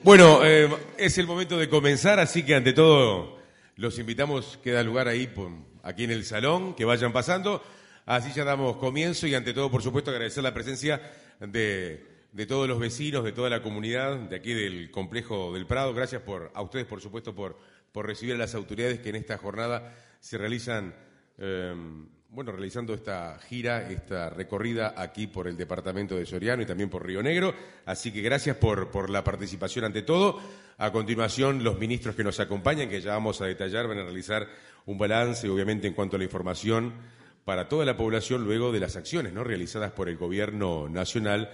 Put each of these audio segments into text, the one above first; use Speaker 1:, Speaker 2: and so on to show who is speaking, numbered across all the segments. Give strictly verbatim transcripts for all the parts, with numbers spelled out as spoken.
Speaker 1: Bueno, eh, es el momento de comenzar, así que ante todo los invitamos, queda lugar ahí por, aquí en el salón, que vayan pasando, así ya damos comienzo y ante todo, por supuesto, agradecer la presencia de, de todos los vecinos, de toda la comunidad de aquí del Complejo del Prado. Gracias por, a ustedes, por supuesto, por, por recibir a las autoridades que en esta jornada se realizan, eh, bueno, realizando esta gira, esta recorrida aquí por el departamento de Soriano y también por Río Negro. Así que gracias por, por la participación ante todo. A continuación, los ministros que nos acompañan, que ya vamos a detallar, van a realizar un balance, obviamente, en cuanto a la información para toda la población luego de las acciones, ¿no?, realizadas por el Gobierno Nacional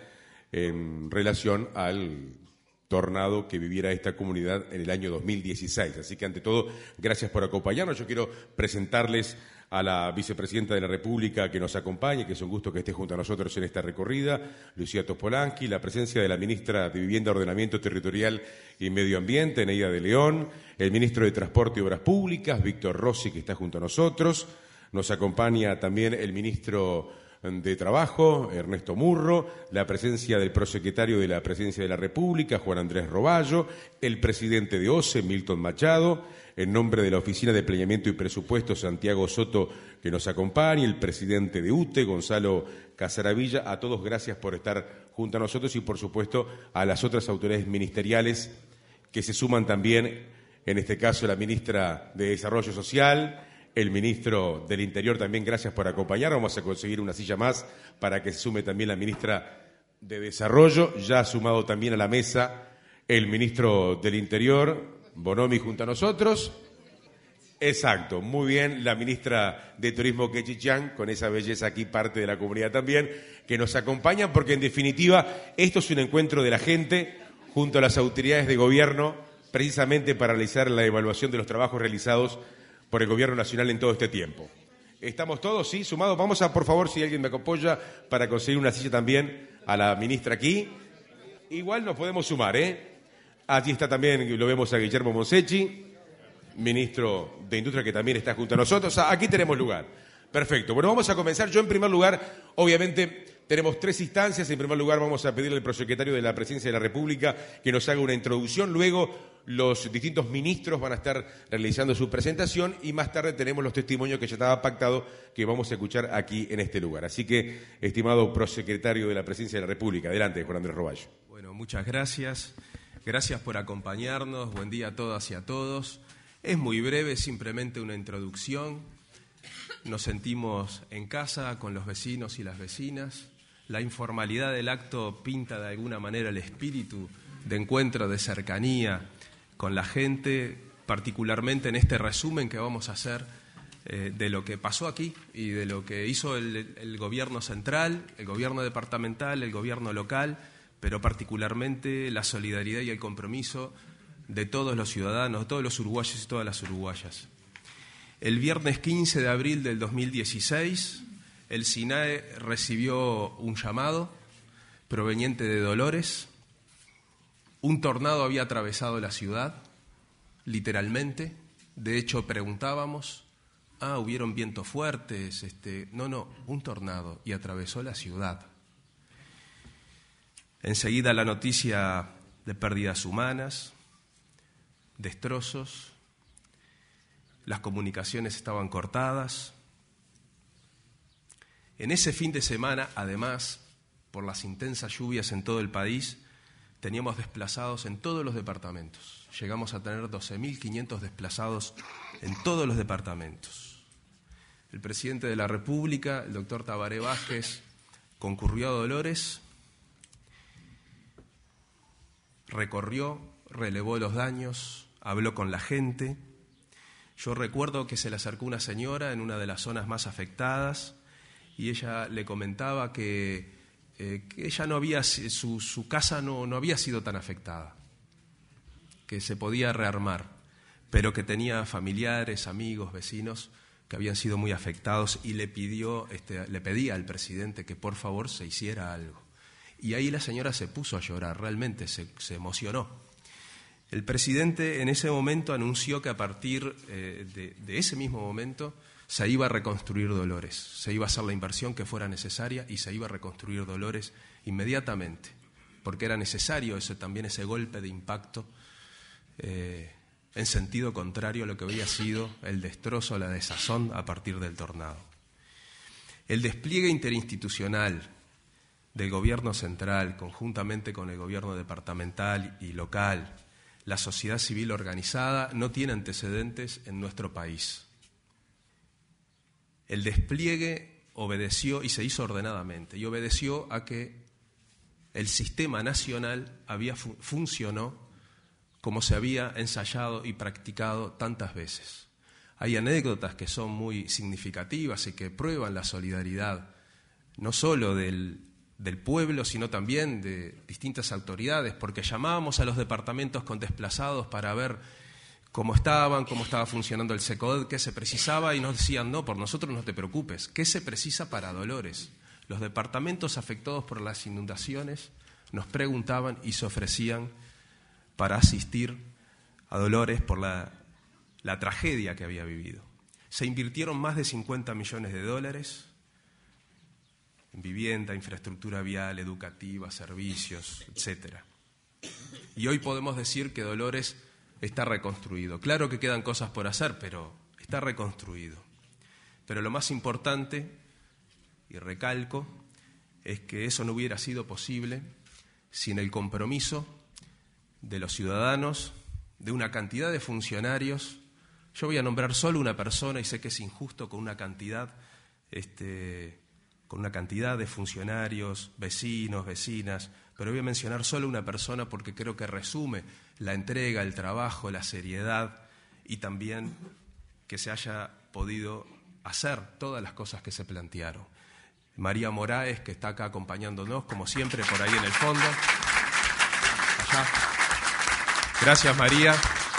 Speaker 1: en relación al tornado que viviera esta comunidad en el año dos mil dieciséis. Así que, ante todo, gracias por acompañarnos. Yo quiero presentarles a la vicepresidenta de la República que nos acompaña, que es un gusto que esté junto a nosotros en esta recorrida, Lucía Topolansky, la presencia de la ministra de Vivienda, Ordenamiento Territorial y Medio Ambiente, Eneida de León, el ministro de Transporte y Obras Públicas, Víctor Rossi, que está junto a nosotros, nos acompaña también el ministro de Trabajo, Ernesto Murro, la presencia del prosecretario de la Presidencia de la República, Juan Andrés Roballo, el presidente de O C E, Milton Machado, en nombre de la Oficina de Planeamiento y Presupuesto, Santiago Soto, que nos acompaña, el presidente de U T E, Gonzalo Casaravilla. A todos gracias por estar junto a nosotros y, por supuesto, a las otras autoridades ministeriales que se suman también, en este caso la ministra de Desarrollo Social, el ministro del Interior también, gracias por acompañar. Vamos a conseguir una silla más para que se sume también la ministra de Desarrollo. Ya ha sumado también a la mesa el ministro del Interior, Bonomi, junto a nosotros. Exacto, muy bien, la ministra de Turismo, Kechi Chan, con esa belleza aquí, parte de la comunidad también, que nos acompañan, porque en definitiva esto es un encuentro de la gente junto a las autoridades de gobierno, precisamente para realizar la evaluación de los trabajos realizados por el Gobierno Nacional en todo este tiempo. ¿Estamos todos, sí, sumados? Vamos a, por favor, si alguien me apoya, para conseguir una silla también a la ministra aquí. Igual nos podemos sumar, ¿eh? Allí está también, lo vemos a Guillermo Monsechi, ministro de Industria, que también está junto a nosotros. Aquí tenemos lugar. Perfecto. Bueno, vamos a comenzar. Yo, en primer lugar, obviamente, tenemos tres instancias. En primer lugar, vamos a pedirle al prosecretario de la Presidencia de la República que nos haga una introducción. Luego, los distintos ministros van a estar realizando su presentación y más tarde tenemos los testimonios que ya estaba pactado que vamos a escuchar aquí en este lugar. Así que, estimado prosecretario de la Presidencia de la República, adelante, Juan Andrés Roballo.
Speaker 2: Bueno, muchas gracias. Gracias por acompañarnos. Buen día a todas y a todos. Es muy breve, simplemente una introducción. Nos sentimos en casa con los vecinos y las vecinas. La informalidad del acto pinta de alguna manera el espíritu de encuentro, de cercanía con la gente, particularmente en este resumen que vamos a hacer eh, de lo que pasó aquí y de lo que hizo el, el gobierno central, el gobierno departamental, el gobierno local, pero particularmente la solidaridad y el compromiso de todos los ciudadanos, de todos los uruguayos y todas las uruguayas. El viernes quince de abril del dos mil dieciséis, el SINAE recibió un llamado proveniente de Dolores. Un tornado había atravesado la ciudad, literalmente. De hecho, preguntábamos, ah, hubieron vientos fuertes. Este... No, no, un tornado y atravesó la ciudad. Enseguida la noticia de pérdidas humanas, destrozos, las comunicaciones estaban cortadas. En ese fin de semana, además, por las intensas lluvias en todo el país, teníamos desplazados en todos los departamentos. Llegamos a tener doce mil quinientos desplazados en todos los departamentos. El presidente de la República, el doctor Tabaré Vázquez, concurrió a Dolores, recorrió, relevó los daños, habló con la gente. Yo recuerdo que se le acercó una señora en una de las zonas más afectadas y ella le comentaba que, eh, que ella no había, su, su casa no, no había sido tan afectada, que se podía rearmar, pero que tenía familiares, amigos, vecinos que habían sido muy afectados y le pidió, este, le pedía al presidente que por favor se hiciera algo. Y ahí la señora se puso a llorar, realmente se, se emocionó. El presidente en ese momento anunció que a partir eh, de, de ese mismo momento se iba a reconstruir Dolores, se iba a hacer la inversión que fuera necesaria y se iba a reconstruir Dolores inmediatamente. porque era necesario ese, también ese golpe de impacto eh, en sentido contrario a lo que había sido el destrozo, la desazón a partir del tornado. El despliegue interinstitucional del gobierno central, conjuntamente con el gobierno departamental y local, la sociedad civil organizada, no tiene antecedentes en nuestro país. El despliegue obedeció, y se hizo ordenadamente, y obedeció a que el sistema nacional había fu- funcionó como se había ensayado y practicado tantas veces. Hay anécdotas que son muy significativas y que prueban la solidaridad, no solo del, del pueblo, sino también de distintas autoridades, porque llamábamos a los departamentos con desplazados para ver cómo estaban, cómo estaba funcionando el SECODET, qué se precisaba, y nos decían, no, por nosotros no te preocupes, ¿qué se precisa para Dolores? Los departamentos afectados por las inundaciones nos preguntaban y se ofrecían para asistir a Dolores por la, la tragedia que había vivido. Se invirtieron más de cincuenta millones de dólares en vivienda, infraestructura vial, educativa, servicios, etcétera. Y hoy podemos decir que Dolores está reconstruido. Claro que quedan cosas por hacer, pero está reconstruido. Pero lo más importante, y recalco, es que eso no hubiera sido posible sin el compromiso de los ciudadanos, de una cantidad de funcionarios. Yo voy a nombrar solo una persona y sé que es injusto con una cantidad, este, con una cantidad de funcionarios, vecinos, vecinas, pero voy a mencionar solo una persona porque creo que resume la entrega, el trabajo, la seriedad y también que se haya podido hacer todas las cosas que se plantearon. María Moraes, que está acá acompañándonos, como siempre, por ahí en el fondo. Allá. Gracias, María.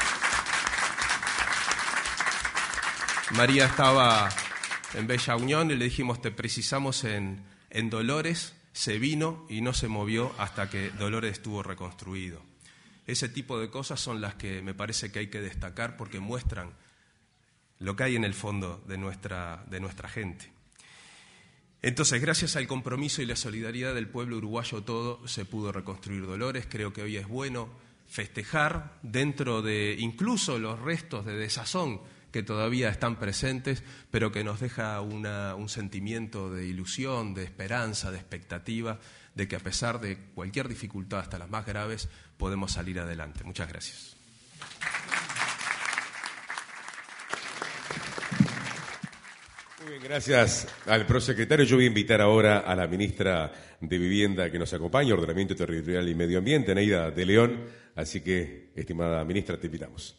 Speaker 2: María estaba en Bella Unión y le dijimos, te precisamos en, en Dolores. Se vino y no se movió hasta que Dolores estuvo reconstruido. Ese tipo de cosas son las que me parece que hay que destacar porque muestran lo que hay en el fondo de nuestra, de nuestra gente. Entonces, gracias al compromiso y la solidaridad del pueblo uruguayo todo, se pudo reconstruir Dolores. Creo que hoy es bueno festejar dentro de incluso los restos de desazón que todavía están presentes, pero que nos deja una, un sentimiento de ilusión, de esperanza, de expectativa, de que a pesar de cualquier dificultad, hasta las más graves, podemos salir adelante. Muchas gracias.
Speaker 1: Muy bien, gracias al prosecretario. Yo voy a invitar ahora a la ministra de Vivienda que nos acompaña, Ordenamiento Territorial y Medio Ambiente, Neida de León. Así que, estimada ministra, te invitamos.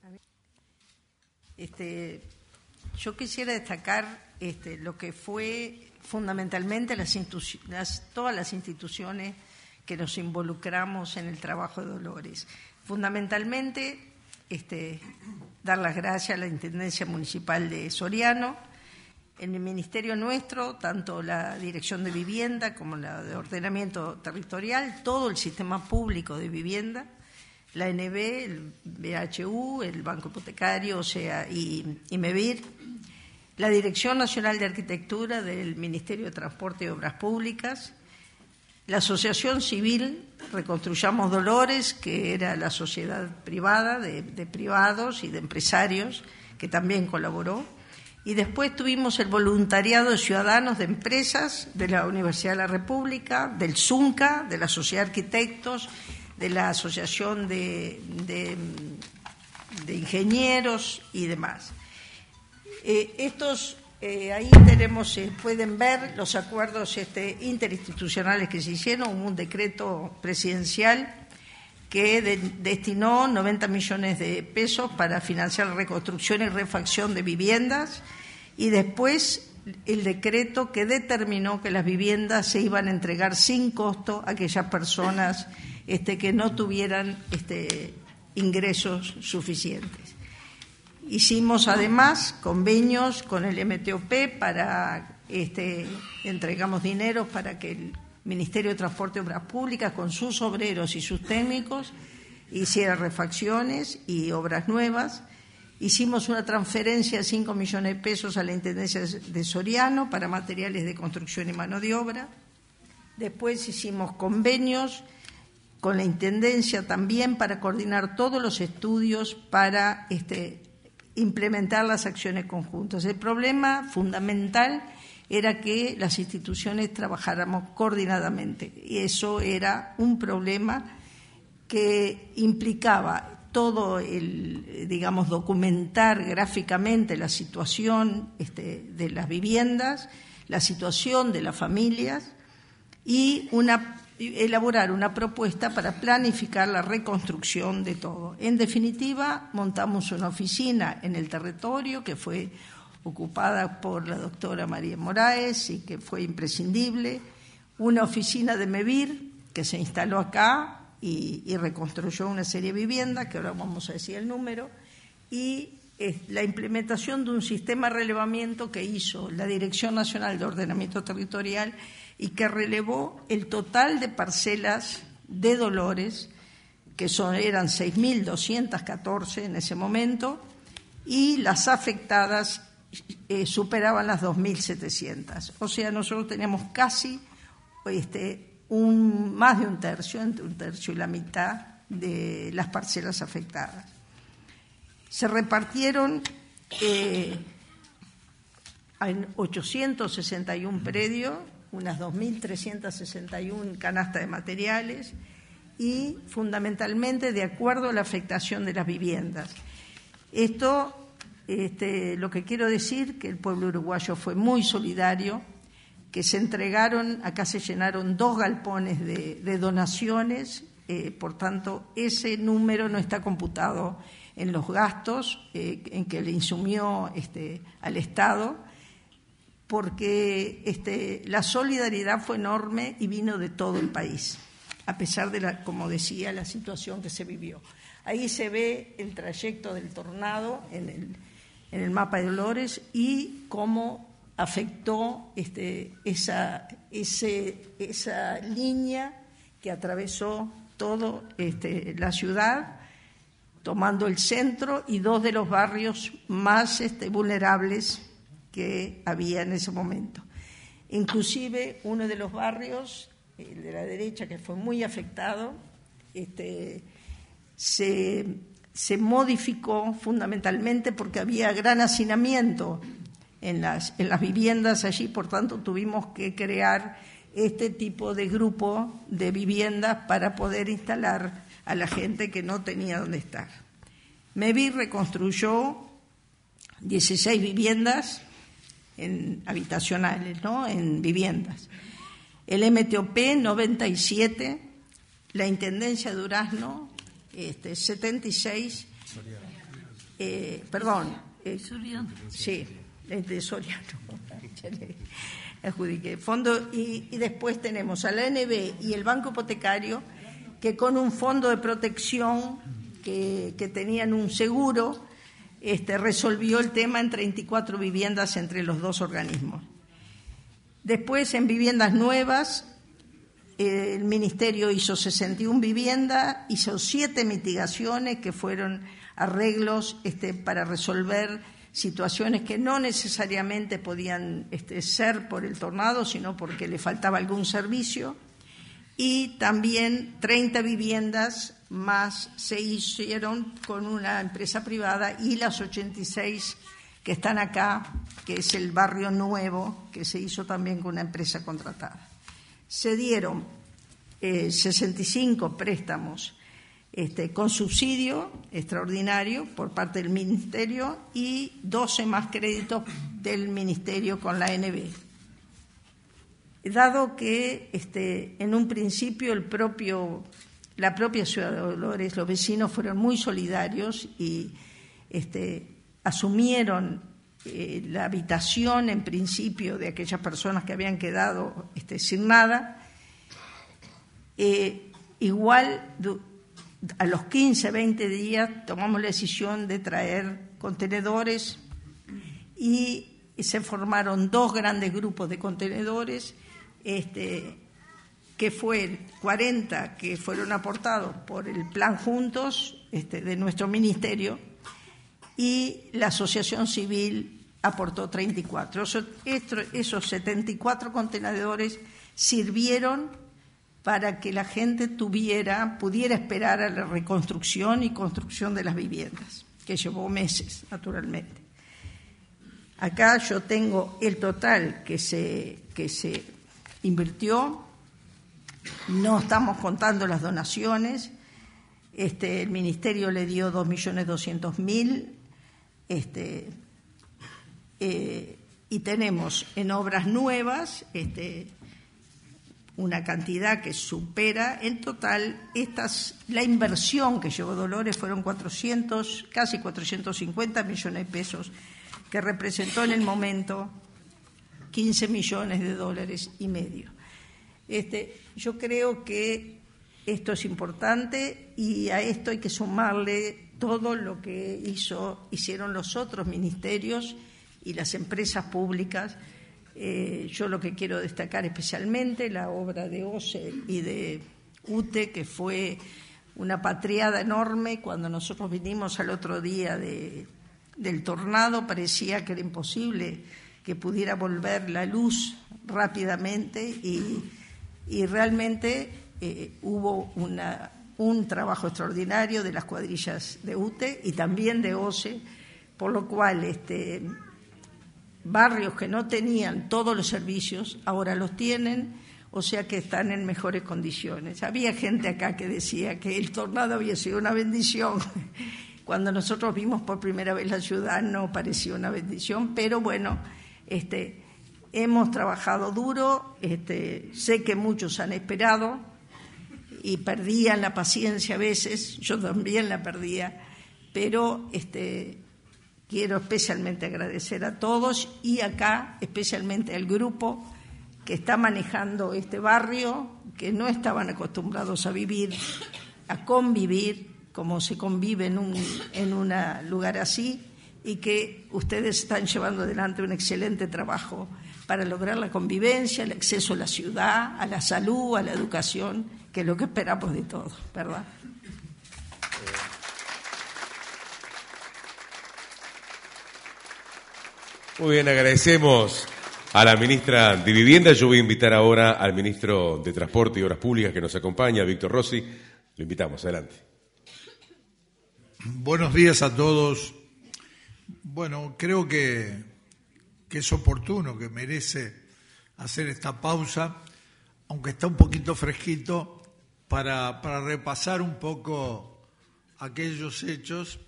Speaker 3: Este, yo quisiera destacar este, lo que fue fundamentalmente las institu- las, todas las instituciones que nos involucramos en el trabajo de Dolores. Fundamentalmente, este, dar las gracias a la Intendencia Municipal de Soriano, en el Ministerio nuestro, tanto la Dirección de Vivienda como la de Ordenamiento Territorial, todo el sistema público de vivienda, la N B, el B H U, el Banco Hipotecario, o sea, y, y MEVIR, la Dirección Nacional de Arquitectura del Ministerio de Transporte y Obras Públicas, la Asociación Civil Reconstruyamos Dolores, que era la sociedad privada de, de privados y de empresarios, que también colaboró, y después tuvimos el voluntariado de ciudadanos, de empresas, de la Universidad de la República, del ZUNCA, de la Sociedad de Arquitectos, de la Asociación de, de, de Ingenieros y demás. Eh, estos, eh, ahí tenemos, eh, pueden ver los acuerdos este, interinstitucionales que se hicieron, hubo un decreto presidencial que de, destinó noventa millones de pesos para financiar la reconstrucción y refacción de viviendas, y después el decreto que determinó que las viviendas se iban a entregar sin costo a aquellas personas este, que no tuvieran este, ingresos suficientes. Hicimos además convenios con el M T O P para, este, entregamos dinero para que el Ministerio de Transporte y Obras Públicas, con sus obreros y sus técnicos, hiciera refacciones y obras nuevas. Hicimos una transferencia de cinco millones de pesos a la Intendencia de Soriano para materiales de construcción y mano de obra. Después hicimos convenios con la Intendencia también para coordinar todos los estudios para este, implementar las acciones conjuntas. El problema fundamental era que las instituciones trabajáramos coordinadamente y eso era un problema que implicaba todo el, digamos, documentar gráficamente la situación este, de las viviendas, la situación de las familias y una, elaborar una propuesta para planificar la reconstrucción de todo. En definitiva, montamos una oficina en el territorio que fue ocupada por la doctora María Moraes y que fue imprescindible, una oficina de MEVIR que se instaló acá y, y reconstruyó una serie de viviendas, que ahora vamos a decir el número, y eh, la implementación de un sistema de relevamiento que hizo la Dirección Nacional de Ordenamiento Territorial y que relevó el total de parcelas de Dolores, que son, eran seis mil doscientas catorce en ese momento, y las afectadas eh, superaban las dos mil setecientas. O sea, nosotros teníamos casi este, un, más de un tercio, entre un tercio y la mitad de las parcelas afectadas. Se repartieron eh, en ochocientos sesenta y uno predios, unas dos mil trescientas sesenta y uno canastas de materiales y fundamentalmente de acuerdo a la afectación de las viviendas. Esto, este, lo que quiero decir, que el pueblo uruguayo fue muy solidario, que se entregaron, acá se llenaron dos galpones de, de donaciones, eh, por tanto, ese número no está computado en los gastos eh, en que le insumió este, al Estado, porque este, la solidaridad fue enorme y vino de todo el país, a pesar de, la, como decía, la situación que se vivió. Ahí se ve el trayecto del tornado en el, en el mapa de Dolores y cómo afectó este, esa, ese, esa línea que atravesó toda este, la ciudad, tomando el centro y dos de los barrios más este, vulnerables que había en ese momento. Inclusive uno de los barrios, el de la derecha, que fue muy afectado, este, se, se modificó fundamentalmente porque había gran hacinamiento en las, en las viviendas allí, por tanto tuvimos que crear este tipo de grupo de viviendas para poder instalar a la gente que no tenía dónde estar. MEVIR reconstruyó dieciséis viviendas en habitacionales, ¿no? En viviendas. El M T O P noventa y siete, la Intendencia de Durazno este, setenta y seis, eh, perdón, eh, sí, de Soriano, adjudiqué fondo y, y después tenemos a la A N B y el Banco Hipotecario que con un fondo de protección que, que tenían un seguro Este, resolvió el tema en treinta y cuatro viviendas entre los dos organismos. Después, en viviendas nuevas, eh, el Ministerio hizo sesenta y una viviendas, hizo siete mitigaciones que fueron arreglos este, para resolver situaciones que no necesariamente podían este, ser por el tornado, sino porque le faltaba algún servicio. Y también treinta viviendas más se hicieron con una empresa privada y las ochenta y seis que están acá, que es el barrio nuevo, que se hizo también con una empresa contratada. Se dieron eh, sesenta y cinco préstamos este, con subsidio extraordinario por parte del Ministerio y doce más créditos del Ministerio con la A N B. Dado que este, en un principio el propio, la propia ciudad de Dolores, los vecinos fueron muy solidarios y este, asumieron eh, la habitación en principio de aquellas personas que habían quedado este, sin nada, eh, igual a los quince, veinte días tomamos la decisión de traer contenedores y se formaron dos grandes grupos de contenedores. Este, que fue cuarenta que fueron aportados por el Plan Juntos este, de nuestro ministerio y la Asociación Civil aportó treinta y cuatro. Esos, esos setenta y cuatro contenedores sirvieron para que la gente tuviera, pudiera esperar a la reconstrucción y construcción de las viviendas, que llevó meses, naturalmente. Acá yo tengo el total que se, que se invirtió, no estamos contando las donaciones. Este, el Ministerio le dio dos millones doscientos mil, este, eh, y tenemos en obras nuevas este, una cantidad que supera, en total, estas, la inversión que llevó Dolores fueron cuatrocientos, casi cuatrocientos cincuenta millones de pesos, que representó en el momento quince millones de dólares y medio. Este, yo creo que esto es importante y a esto hay que sumarle todo lo que hizo, hicieron los otros ministerios y las empresas públicas. Eh, yo lo que quiero destacar especialmente la obra de O C E y de U T E, que fue una patriada enorme. Cuando nosotros vinimos al otro día de, del tornado, parecía que era imposible que pudiera volver la luz rápidamente y, y realmente eh, hubo una, un trabajo extraordinario de las cuadrillas de U T E y también de O C E, por lo cual este, barrios que no tenían todos los servicios ahora los tienen, o sea que están en mejores condiciones. Había gente acá que decía que el tornado había sido una bendición. Cuando nosotros vimos por primera vez la ciudad no parecía una bendición, pero bueno, este, hemos trabajado duro, este, sé que muchos han esperado y perdían la paciencia a veces, yo también la perdía, pero este, quiero especialmente agradecer a todos y acá especialmente al grupo que está manejando este barrio, que no estaban acostumbrados a vivir, a convivir, como se convive en un en un lugar así, y que ustedes están llevando adelante un excelente trabajo para lograr la convivencia, el acceso a la ciudad, a la salud, a la educación, que es lo que esperamos de todos, ¿verdad?
Speaker 1: Muy bien, agradecemos a la ministra de Vivienda. Yo voy a invitar ahora al ministro de Transporte y Obras Públicas que nos acompaña, Víctor Rossi. Lo invitamos, adelante.
Speaker 4: Buenos días a todos. Bueno, creo que, que es oportuno, que merece hacer esta pausa, aunque está un poquito fresquito, para, para repasar un poco aquellos hechos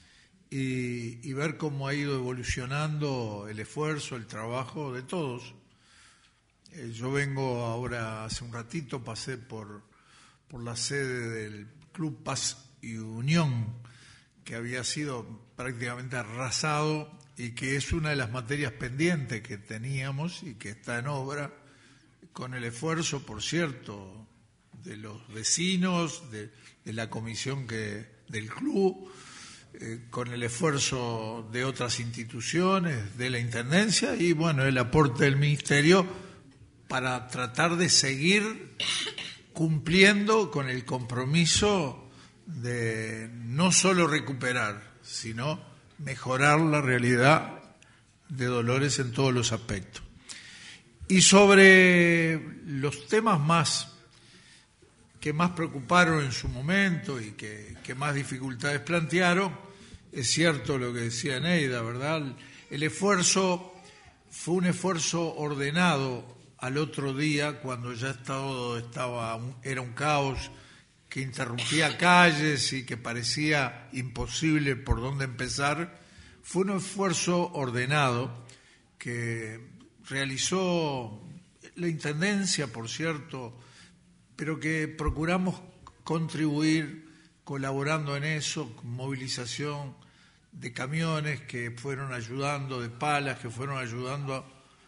Speaker 4: y, y ver cómo ha ido evolucionando el esfuerzo, el trabajo de todos. Eh, yo vengo ahora, hace un ratito, pasé por, por la sede del Club Paz y Unión, que había sido prácticamente arrasado y que es una de las materias pendientes que teníamos y que está en obra, con el esfuerzo, por cierto, de los vecinos, de, de la comisión que, del club, eh, con el esfuerzo de otras instituciones, de la Intendencia y, bueno, el aporte del Ministerio para tratar de seguir cumpliendo con el compromiso de no solo recuperar, sino mejorar la realidad de Dolores en todos los aspectos. Y sobre los temas más que más preocuparon en su momento y que, que más dificultades plantearon, es cierto lo que decía Neida, ¿verdad? El esfuerzo fue un esfuerzo ordenado al otro día, cuando ya todo estaba, era un caos, que interrumpía calles y que parecía imposible por dónde empezar. Fue un esfuerzo ordenado que realizó la Intendencia, por cierto, pero que procuramos contribuir colaborando en eso, con movilización de camiones que fueron ayudando, de palas que fueron ayudando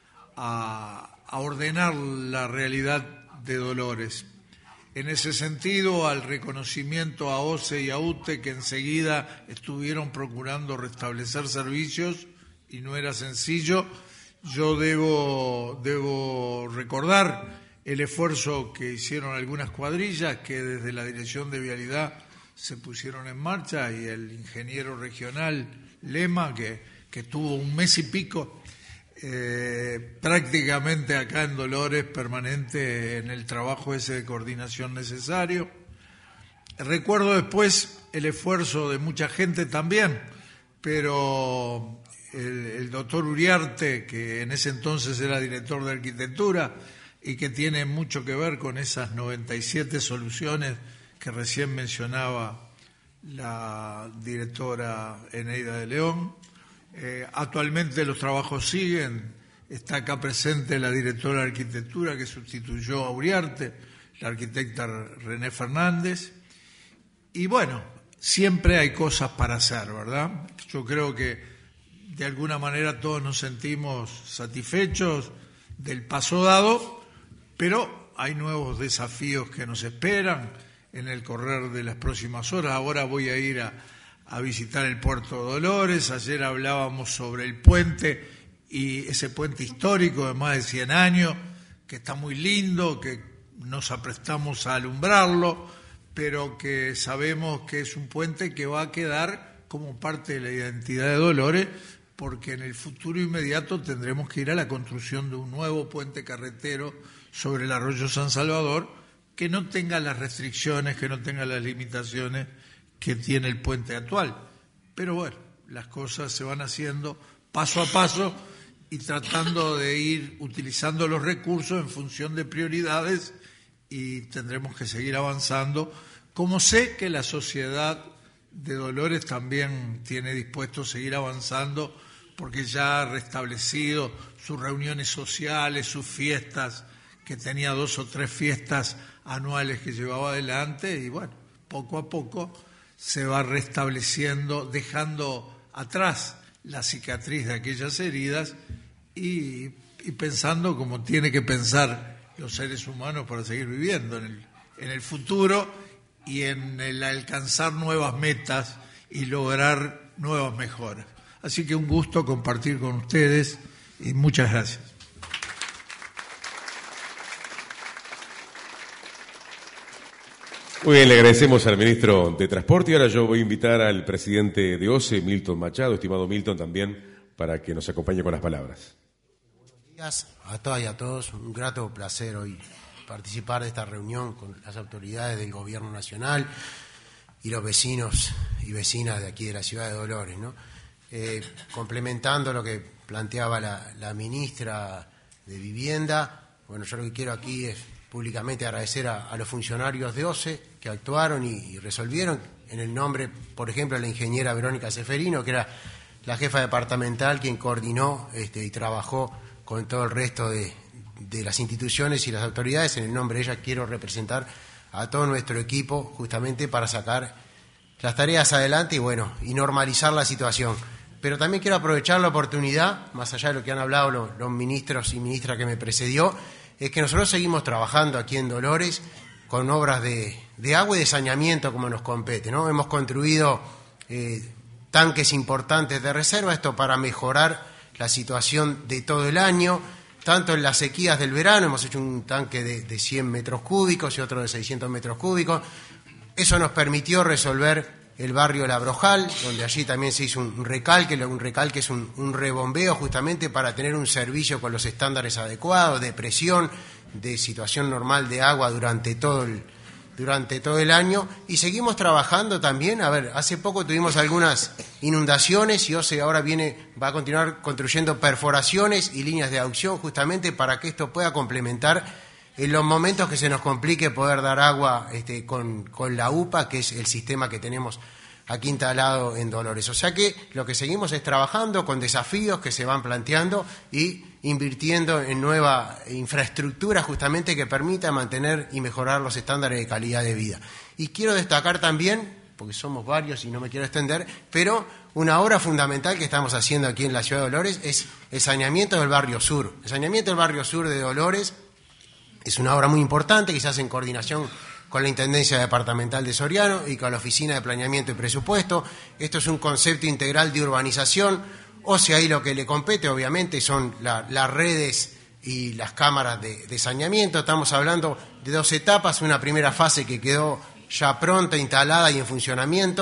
Speaker 4: a, a ordenar la realidad de Dolores. En ese sentido, al reconocimiento a O C E y a U T E, que enseguida estuvieron procurando restablecer servicios y no era sencillo, yo debo, debo recordar el esfuerzo que hicieron algunas cuadrillas que desde la Dirección de Vialidad se pusieron en marcha y el ingeniero regional Lema, que, que tuvo un mes y pico eh, prácticamente acá en Dolores, permanente en el trabajo ese de coordinación necesario. Recuerdo después el esfuerzo de mucha gente también, pero el, el doctor Uriarte, que en ese entonces era director de arquitectura y que tiene mucho que ver con esas noventa y siete soluciones que recién mencionaba la directora Eneida de León. Eh, actualmente los trabajos siguen, está acá presente la directora de arquitectura que sustituyó a Uriarte, la arquitecta René Fernández, y bueno, siempre hay cosas para hacer, ¿verdad? Yo creo que de alguna manera todos nos sentimos satisfechos del paso dado, pero hay nuevos desafíos que nos esperan en el correr de las próximas horas. Ahora voy a ir a, a visitar el Puerto de Dolores. Ayer hablábamos sobre el puente y ese puente histórico de más de cien años, que está muy lindo, que nos aprestamos a alumbrarlo, pero que sabemos que es un puente que va a quedar como parte de la identidad de Dolores, porque en el futuro inmediato tendremos que ir a la construcción de un nuevo puente carretero sobre el arroyo San Salvador, que no tenga las restricciones, que no tenga las limitaciones que tiene el puente actual. Pero bueno, las cosas se van haciendo paso a paso y tratando de ir utilizando los recursos en función de prioridades, y tendremos que seguir avanzando, como sé que la sociedad de Dolores también tiene dispuesto a seguir avanzando, porque ya ha restablecido sus reuniones sociales, sus fiestas, que tenía dos o tres fiestas anuales que llevaba adelante, y bueno, poco a poco se va restableciendo, dejando atrás la cicatriz de aquellas heridas y, y pensando como tiene que pensar los seres humanos para seguir viviendo en el, en el futuro y en el alcanzar nuevas metas y lograr nuevas mejoras. Así que un gusto compartir con ustedes y muchas gracias.
Speaker 1: Muy bien, le agradecemos al ministro de Transporte y ahora yo voy a invitar al presidente de O C E, Milton Machado, estimado Milton, también, para que nos acompañe con las palabras.
Speaker 5: Buenos días a todas y a todos, un grato placer hoy participar de esta reunión con las autoridades del Gobierno Nacional y los vecinos y vecinas de aquí de la ciudad de Dolores, ¿no? Eh, complementando lo que planteaba la, la ministra de Vivienda, bueno, yo lo que quiero aquí es públicamente agradecer a, a los funcionarios de O C E que actuaron y, y resolvieron, en el nombre, por ejemplo, de la ingeniera Verónica Ceferino, que era la jefa departamental quien coordinó este, y trabajó con todo el resto de, de las instituciones y las autoridades. En el nombre de ella quiero representar a todo nuestro equipo justamente para sacar las tareas adelante y bueno, y normalizar la situación. Pero también quiero aprovechar la oportunidad, más allá de lo que han hablado los, los ministros y ministras que me precedió, es que nosotros seguimos trabajando aquí en Dolores con obras de, de agua y de saneamiento como nos compete, ¿no? Hemos construido eh, tanques importantes de reserva, esto para mejorar la situación de todo el año, tanto en las sequías del verano, hemos hecho un tanque de, de cien metros cúbicos y otro de seiscientos metros cúbicos. Eso nos permitió resolver el barrio La Brojal, donde allí también se hizo un recalque, un recalque es un, un rebombeo justamente para tener un servicio con los estándares adecuados, de presión, de situación normal de agua durante todo el, durante todo el año. Y seguimos trabajando también, a ver, hace poco tuvimos algunas inundaciones y O C E ahora viene, va a continuar construyendo perforaciones y líneas de adducción justamente para que esto pueda complementar en los momentos que se nos complique poder dar agua este, con, con la U P A, que es el sistema que tenemos aquí instalado en Dolores. O sea que lo que seguimos es trabajando con desafíos que se van planteando y invirtiendo en nueva infraestructura justamente que permita mantener y mejorar los estándares de calidad de vida. Y quiero destacar también, porque somos varios y no me quiero extender, pero una obra fundamental que estamos haciendo aquí en la ciudad de Dolores es el saneamiento del barrio sur. El saneamiento del barrio sur de Dolores es una obra muy importante, quizás en coordinación con la Intendencia Departamental de Soriano y con la Oficina de Planeamiento y Presupuesto. Esto es un concepto integral de urbanización. O sea, ahí lo que le compete, obviamente, son la, las redes y las cámaras de, de saneamiento. Estamos hablando de dos etapas. Una primera fase que quedó ya pronta, instalada y en funcionamiento.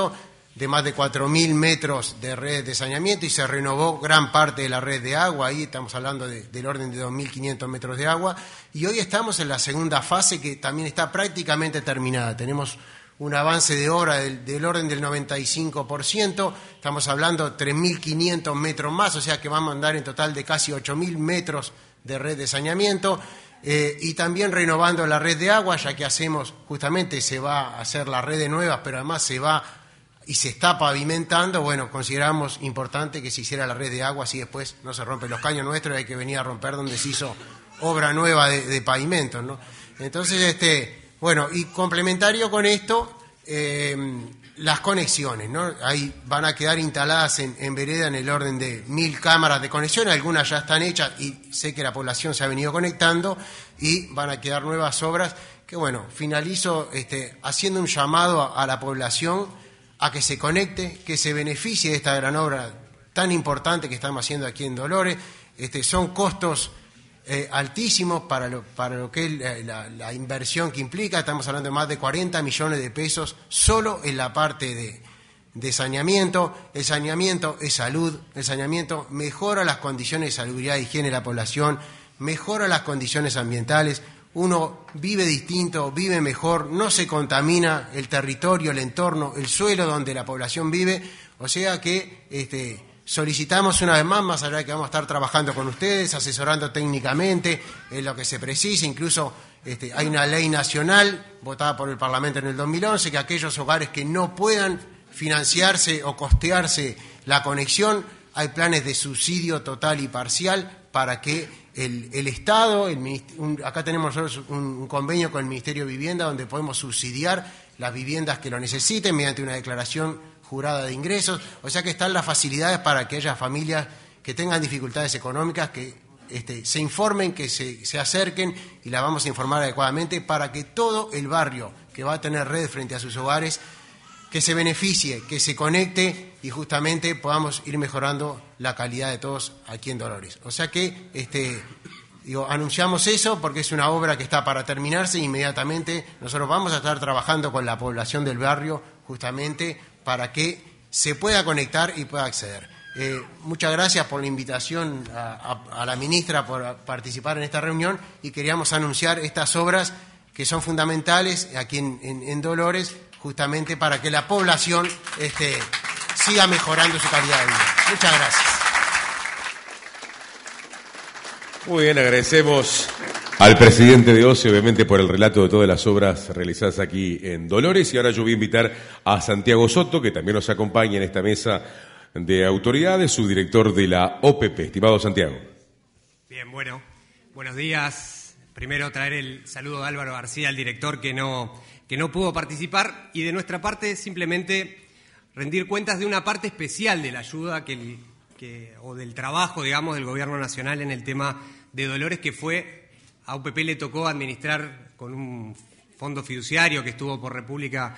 Speaker 5: de más de cuatro mil metros de red de saneamiento y se renovó gran parte de la red de agua. Ahí estamos hablando de, del orden de dos mil quinientos metros de agua. Y hoy estamos en la segunda fase, que también está prácticamente terminada. Tenemos un avance de obra del, del orden del noventa y cinco por ciento. Estamos hablando de tres mil quinientos metros más, o sea que vamos a andar en total de casi ocho mil metros de red de saneamiento. Eh, y también renovando la red de agua, ya que hacemos, justamente se va a hacer la red de nuevas, pero además se va y se está pavimentando. Bueno, consideramos importante que se hiciera la red de agua, así después no se rompen los caños nuestros y hay que venir a romper donde se hizo obra nueva de, de pavimento, ¿no? Entonces, este, bueno, y complementario con esto, eh, las conexiones, ¿no? Ahí van a quedar instaladas en, en vereda en el orden de mil cámaras de conexión, algunas ya están hechas y sé que la población se ha venido conectando y van a quedar nuevas obras que, bueno, finalizo este, haciendo un llamado a, a la población a que se conecte, que se beneficie de esta gran obra tan importante que estamos haciendo aquí en Dolores. Este, son costos eh, altísimos para lo, para lo que es la, la inversión que implica. Estamos hablando de más de cuarenta millones de pesos solo en la parte de, de saneamiento. El saneamiento es salud, el saneamiento mejora las condiciones de salubridad e higiene de la población, mejora las condiciones ambientales. Uno vive distinto, vive mejor, no se contamina el territorio, el entorno, el suelo donde la población vive. O sea que este, solicitamos una vez más, más allá de que vamos a estar trabajando con ustedes, asesorando técnicamente en lo que se precise. Incluso este, hay una ley nacional votada por el Parlamento en el dos mil once que aquellos hogares que no puedan financiarse o costearse la conexión, hay planes de subsidio total y parcial para que El, el Estado, el, un, acá tenemos nosotros un, un convenio con el Ministerio de Vivienda donde podemos subsidiar las viviendas que lo necesiten mediante una declaración jurada de ingresos. O sea que están las facilidades para que haya familias que tengan dificultades económicas, que este, se informen, que se, se acerquen y las vamos a informar adecuadamente para que todo el barrio que va a tener red frente a sus hogares, que se beneficie, que se conecte y justamente podamos ir mejorando la calidad de todos aquí en Dolores. O sea que este, digo, anunciamos eso porque es una obra que está para terminarse e inmediatamente nosotros vamos a estar trabajando con la población del barrio justamente para que se pueda conectar y pueda acceder. Eh, muchas gracias por la invitación a, a, a la ministra por participar en esta reunión y queríamos anunciar estas obras que son fundamentales aquí en, en, en Dolores, justamente para que la población este, siga mejorando su calidad de vida. Muchas gracias.
Speaker 1: Muy bien, agradecemos al presidente de O C E, obviamente, por el relato de todas las obras realizadas aquí en Dolores. Y ahora yo voy a invitar a Santiago Soto, que también nos acompaña en esta mesa de autoridades, subdirector de la O P P. Estimado Santiago.
Speaker 6: Bien, bueno, buenos días. Primero traer el saludo de Álvaro García, el director que no... que no pudo participar, y de nuestra parte simplemente rendir cuentas de una parte especial de la ayuda que, el, que o del trabajo, digamos, del Gobierno Nacional en el tema de Dolores, que fue, a U P P le tocó administrar con un fondo fiduciario que estuvo por República,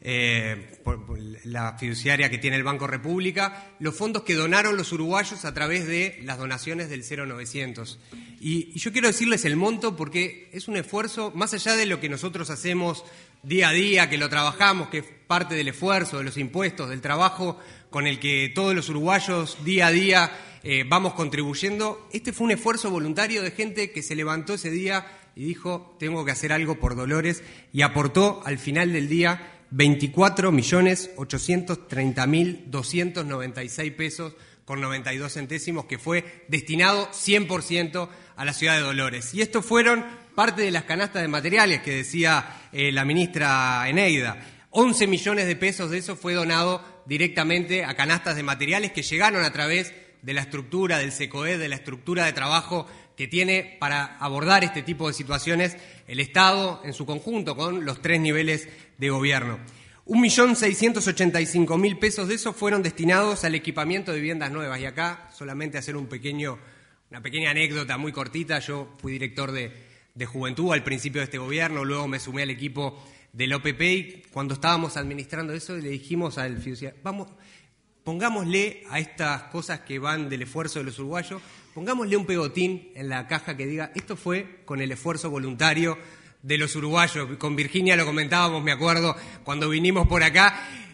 Speaker 6: eh, por, por la fiduciaria que tiene el Banco República, los fondos que donaron los uruguayos a través de las donaciones del cero novecientos. Y, y yo quiero decirles el monto porque es un esfuerzo, más allá de lo que nosotros hacemos día a día, que lo trabajamos, que es parte del esfuerzo, de los impuestos, del trabajo con el que todos los uruguayos día a día eh, vamos contribuyendo. Este fue un esfuerzo voluntario de gente que se levantó ese día y dijo, tengo que hacer algo por Dolores, y aportó al final del día veinticuatro millones ochocientos treinta mil doscientos noventa y seis pesos con noventa y dos centésimos, que fue destinado cien por ciento a la ciudad de Dolores. Y estos fueron parte de las canastas de materiales que decía eh, la ministra Eneida. once millones de pesos de eso fue donado directamente a canastas de materiales que llegaron a través de la estructura del SECOED, de la estructura de trabajo que tiene para abordar este tipo de situaciones el Estado en su conjunto con los tres niveles de gobierno. un millón seiscientos ochenta y cinco mil pesos de esos fueron destinados al equipamiento de viviendas nuevas. Y acá solamente hacer un pequeño, una pequeña anécdota muy cortita. Yo fui director de, de Juventud al principio de este gobierno, luego me sumé al equipo del O P P y cuando estábamos administrando eso le dijimos al fiduciario, vamos, pongámosle a estas cosas que van del esfuerzo de los uruguayos, pongámosle un pegotín en la caja que diga, esto fue con el esfuerzo voluntario de los uruguayos. Con Virginia lo comentábamos, me acuerdo, cuando vinimos por acá.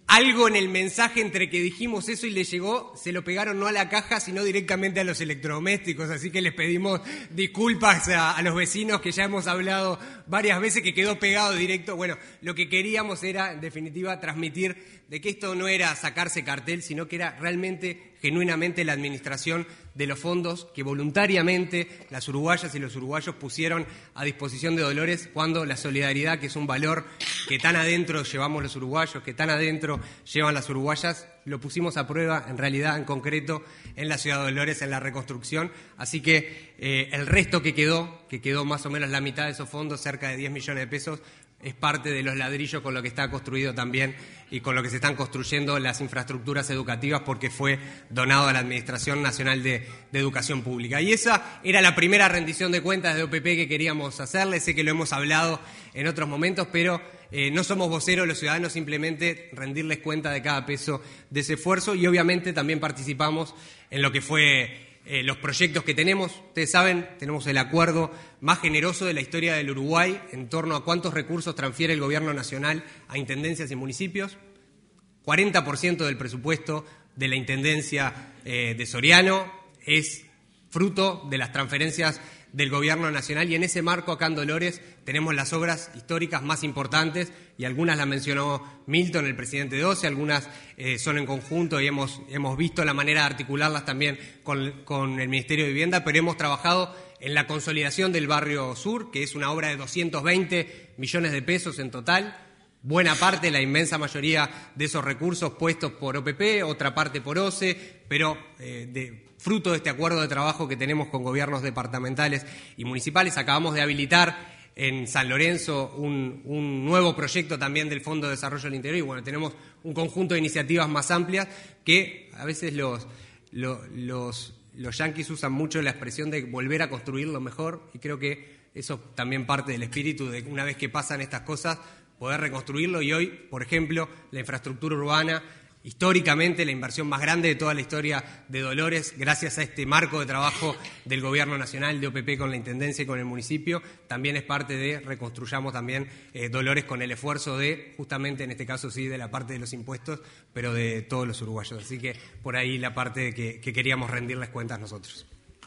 Speaker 6: algo en el mensaje entre que dijimos eso y le llegó, se lo pegaron no a la caja, sino directamente a los electrodomésticos. Así que les pedimos disculpas a, a los vecinos, que ya hemos hablado varias veces, que quedó pegado directo. Bueno, lo que queríamos era, en definitiva, transmitir de que esto no era sacarse cartel, sino que era realmente, genuinamente, la administración de los fondos que voluntariamente las uruguayas y los uruguayos pusieron a disposición de Dolores, cuando la solidaridad, que es un valor que tan adentro llevamos los uruguayos, que tan adentro llevan las uruguayas, lo pusimos a prueba, en realidad, en concreto, en la ciudad de Dolores, en la reconstrucción. Así que eh, el resto que quedó, que quedó más o menos la mitad de esos fondos, cerca de diez millones de pesos, es parte de los ladrillos con lo que está construido también y con lo que se están construyendo las infraestructuras educativas, porque fue donado a la Administración Nacional de, de Educación Pública. Y esa era la primera rendición de cuentas de O P P que queríamos hacerle. Sé que lo hemos hablado en otros momentos, pero eh, no somos voceros los ciudadanos, simplemente rendirles cuenta de cada peso de ese esfuerzo, y obviamente también participamos en lo que fue Eh, los proyectos que tenemos. Ustedes saben, tenemos el acuerdo más generoso de la historia del Uruguay en torno a cuántos recursos transfiere el Gobierno Nacional a intendencias y municipios. cuarenta por ciento del presupuesto de la Intendencia eh, de Soriano es fruto de las transferencias del Gobierno Nacional, y en ese marco acá en Dolores tenemos las obras históricas más importantes, y algunas las mencionó Milton, el presidente de O C E, algunas eh, son en conjunto y hemos, hemos visto la manera de articularlas también con, con el Ministerio de Vivienda, pero hemos trabajado en la consolidación del Barrio Sur, que es una obra de doscientos veinte millones de pesos en total. Buena parte, la inmensa mayoría de esos recursos puestos por O P P, otra parte por O C E, pero eh, de, fruto de este acuerdo de trabajo que tenemos con gobiernos departamentales y municipales. Acabamos de habilitar en San Lorenzo un, un nuevo proyecto también del Fondo de Desarrollo del Interior, y bueno, tenemos un conjunto de iniciativas más amplias que a veces los, los, los, los yanquis usan mucho la expresión de volver a construir lo mejor, y creo que eso también parte del espíritu de, una vez que pasan estas cosas, poder reconstruirlo. Y hoy, por ejemplo, la infraestructura urbana, históricamente la inversión más grande de toda la historia de Dolores, gracias a este marco de trabajo del Gobierno Nacional, de O P P con la Intendencia y con el municipio, también es parte de Reconstruyamos también eh, Dolores, con el esfuerzo de, justamente en este caso sí, de la parte de los impuestos, pero de todos los uruguayos. Así que por ahí la parte que, que queríamos rendirles cuentas nosotros.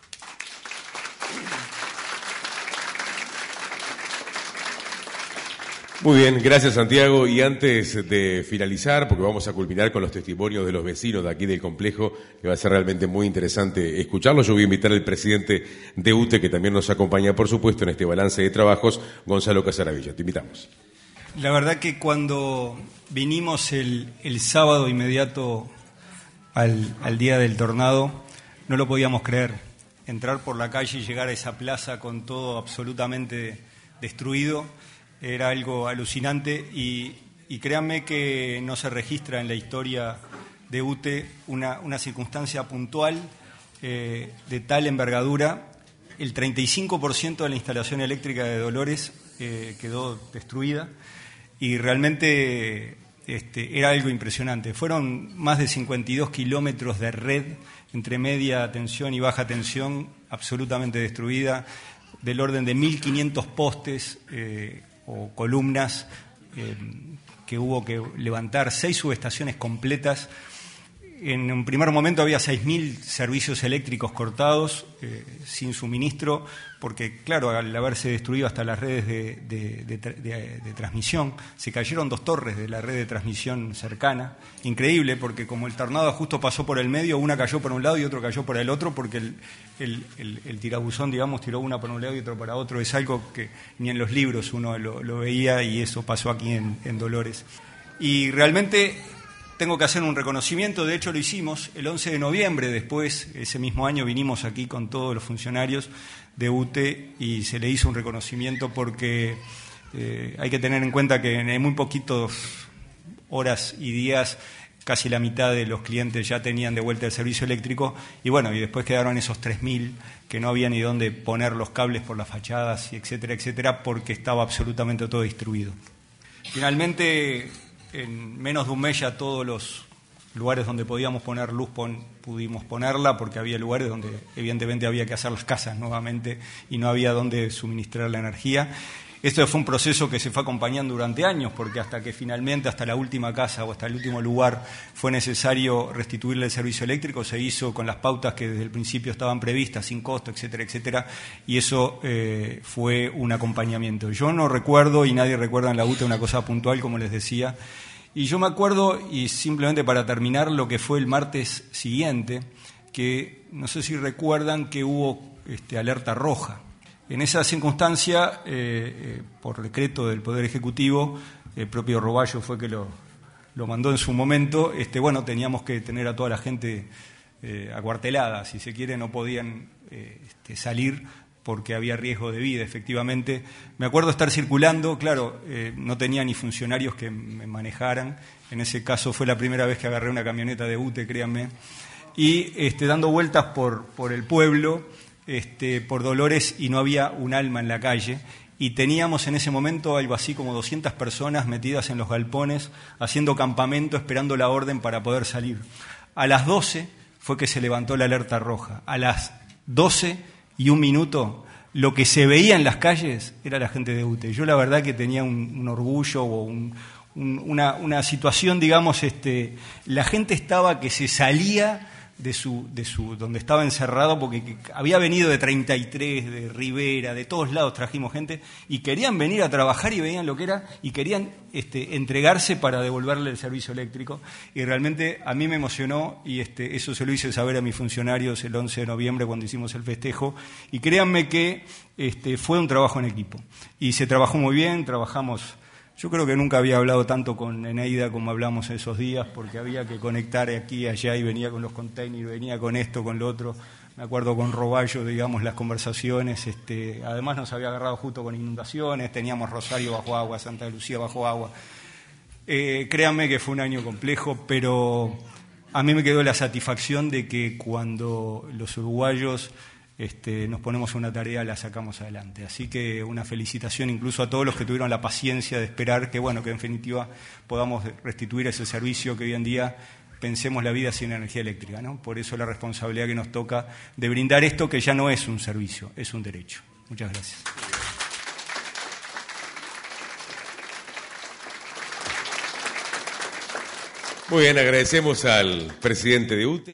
Speaker 1: Muy bien, gracias Santiago. Y antes de finalizar, porque vamos a culminar con los testimonios de los vecinos de aquí del complejo, que va a ser realmente muy interesante escucharlos, yo voy a invitar al presidente de U T E, que también nos acompaña, por supuesto, en este balance de trabajos, Gonzalo Casaravilla. Te invitamos.
Speaker 7: La verdad que cuando vinimos el, el sábado inmediato al, al día del tornado, no lo podíamos creer. Entrar por la calle y llegar a esa plaza con todo absolutamente destruido era algo alucinante, y, y créanme que no se registra en la historia de U T E una, una circunstancia puntual eh, de tal envergadura. El treinta y cinco por ciento de la instalación eléctrica de Dolores eh, quedó destruida, y realmente este, era algo impresionante. Fueron más de cincuenta y dos kilómetros de red entre media tensión y baja tensión absolutamente destruida, del orden de mil quinientos postes eh, o columnas eh, que hubo que levantar, seis subestaciones completas. En un primer momento había seis mil servicios eléctricos cortados, eh, sin suministro, porque, claro, al haberse destruido hasta las redes de, de, de, de, de transmisión, se cayeron dos torres de la red de transmisión cercana. Increíble, porque como el tornado justo pasó por el medio, una cayó por un lado y otro cayó por el otro, porque el, el, el, el tirabuzón, digamos, tiró una por un lado y otro para otro. Es algo que ni en los libros uno lo, lo veía, y eso pasó aquí en, en Dolores. Y realmente tengo que hacer un reconocimiento, de hecho lo hicimos el once de noviembre, después, ese mismo año, vinimos aquí con todos los funcionarios de U T E y se le hizo un reconocimiento, porque eh, hay que tener en cuenta que en muy poquitos horas y días casi la mitad de los clientes ya tenían de vuelta el servicio eléctrico, y bueno, y después quedaron esos tres mil que no había ni dónde poner los cables por las fachadas, y etcétera, etcétera, porque estaba absolutamente todo destruido. Finalmente, en menos de un mes ya todos los lugares donde podíamos poner luz pon, pudimos ponerla, porque había lugares donde evidentemente había que hacer las casas nuevamente y no había dónde suministrar la energía. Esto fue un proceso que se fue acompañando durante años, porque hasta que finalmente, hasta la última casa o hasta el último lugar, fue necesario restituirle el servicio eléctrico, se hizo con las pautas que desde el principio estaban previstas, sin costo, etcétera, etcétera, y eso eh, fue un acompañamiento. Yo no recuerdo, y nadie recuerda en la U T E una cosa puntual, como les decía, y yo me acuerdo, y simplemente para terminar, lo que fue el martes siguiente, que no sé si recuerdan que hubo este, alerta roja. En esa circunstancia, eh, eh, por decreto del Poder Ejecutivo, el propio Roballo fue que lo, lo mandó en su momento, este, bueno, teníamos que tener a toda la gente eh, acuartelada, si se quiere, no podían eh, este, salir porque había riesgo de vida, efectivamente. Me acuerdo estar circulando, claro, eh, no tenía ni funcionarios que me manejaran, en ese caso fue la primera vez que agarré una camioneta de U T E, créanme, y este, dando vueltas por, por el pueblo, Este, por Dolores, y no había un alma en la calle, y teníamos en ese momento algo así como doscientas personas metidas en los galpones haciendo campamento, esperando la orden para poder salir. A las doce fue que se levantó la alerta roja. A las doce y un minuto lo que se veía en las calles era la gente de U T E. Yo la verdad que tenía un, un orgullo o un, un, una, una situación, digamos, este, la gente estaba que se salía de su, de su, donde estaba encerrado, porque había venido de treinta y tres, de Rivera, de todos lados trajimos gente, y querían venir a trabajar y veían lo que era, y querían este, entregarse para devolverle el servicio eléctrico, y realmente a mí me emocionó, y este, eso se lo hice saber a mis funcionarios el once de noviembre cuando hicimos el festejo, y créanme que este, fue un trabajo en equipo, y se trabajó muy bien, trabajamos. Yo creo que nunca había hablado tanto con Eneida como hablamos esos días, porque había que conectar aquí y allá, y venía con los containers, venía con esto, con lo otro. Me acuerdo con Roballo, digamos, las conversaciones. Este, además nos había agarrado justo con inundaciones, teníamos Rosario bajo agua, Santa Lucía bajo agua. Eh, créanme que fue un año complejo, pero a mí me quedó la satisfacción de que cuando los uruguayos Este, nos ponemos una tarea, la sacamos adelante. Así que una felicitación incluso a todos los que tuvieron la paciencia de esperar que, bueno, que en definitiva podamos restituir ese servicio que hoy en día pensemos la vida sin energía eléctrica, ¿no? Por eso la responsabilidad que nos toca de brindar esto que ya no es un servicio, es un derecho. Muchas gracias.
Speaker 1: Muy bien, agradecemos al presidente de U T E.